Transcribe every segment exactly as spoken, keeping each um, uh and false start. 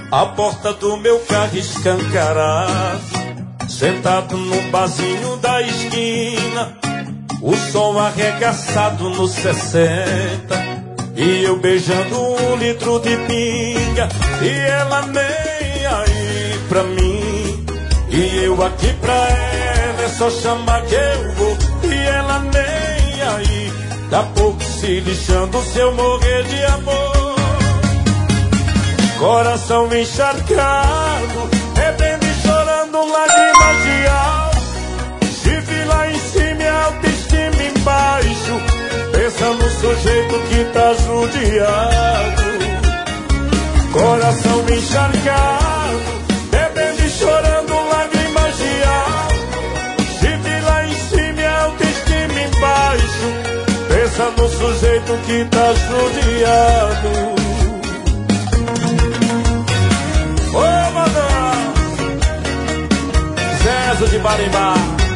A porta do meu carro escancarado, sentado no barzinho da esquina, o som arregaçado no sessenta, e eu beijando um litro de pinga, e ela nem aí pra mim, e eu aqui pra ela, é só chamar que eu vou, e ela nem aí, dá pouco se lixando se eu morrer de amor. Coração encharcado, bebendo e chorando lágrimas de álcool, chifre lá em cima e autoestima embaixo, pensa no sujeito que tá judiado. Coração encharcado, bebendo e chorando lágrimas de álcool, chifre lá em cima e autoestima embaixo, pensa no sujeito que tá judiado. Ô, Madão, Zezo de Barimbá.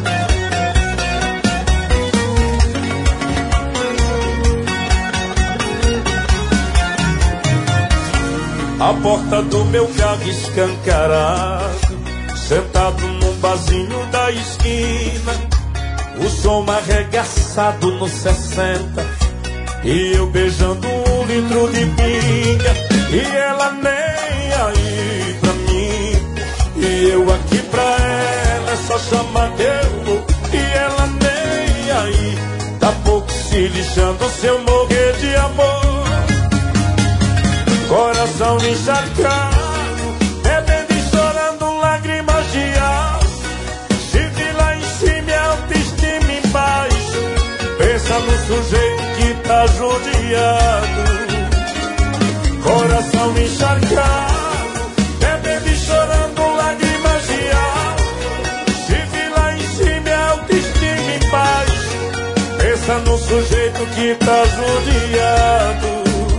A porta do meu carro escancarado, sentado num barzinho da esquina, o som arregaçado no sessenta, e eu beijando um litro de pinga, e ela nem aí pra mim, e eu aqui pra ela, é só chamar que eu vou, e ela nem aí, tá pouco se lixando se eu morrer de amor. Coração encharcado, bebendo e chorando lágrimas de álcool, chifre lá em cima e autoestima embaixo, pensa no sujeito que tá judiado. Coração encharcado, bebendo e chorando lágrimas de álcool, chifre lá em cima e autoestima embaixo, pensa no sujeito que tá judiado.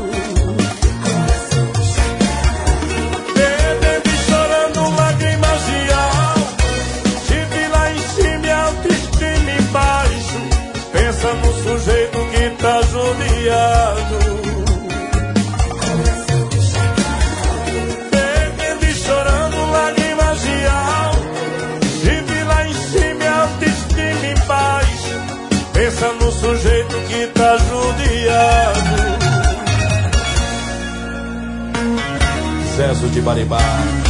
Bebendo e chorando lágrimas de álcool, chifre lá em cima e autoestima embaixo, pensa no sujeito que tá judiado. Pensa no sujeito que tá judiado. Zezo de Barimbá.